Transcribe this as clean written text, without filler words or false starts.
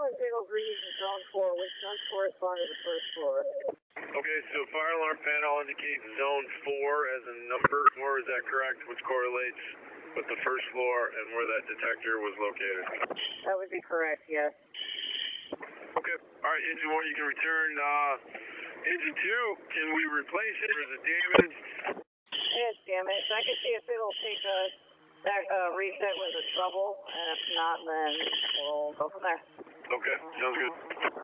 was signals reading zone 4, which does correspond to the first floor. Okay, so fire alarm panel indicates zone 4 as a number 4, is that correct? Which correlates with the first floor and where that detector was located. That would be correct, yes. Okay, alright, engine 1, you can return. Engine 2, can we replace it or is it damaged? It's damaged. I can see if it'll take that reset with a trouble, and if not, then we'll go from there. Okay, sounds good.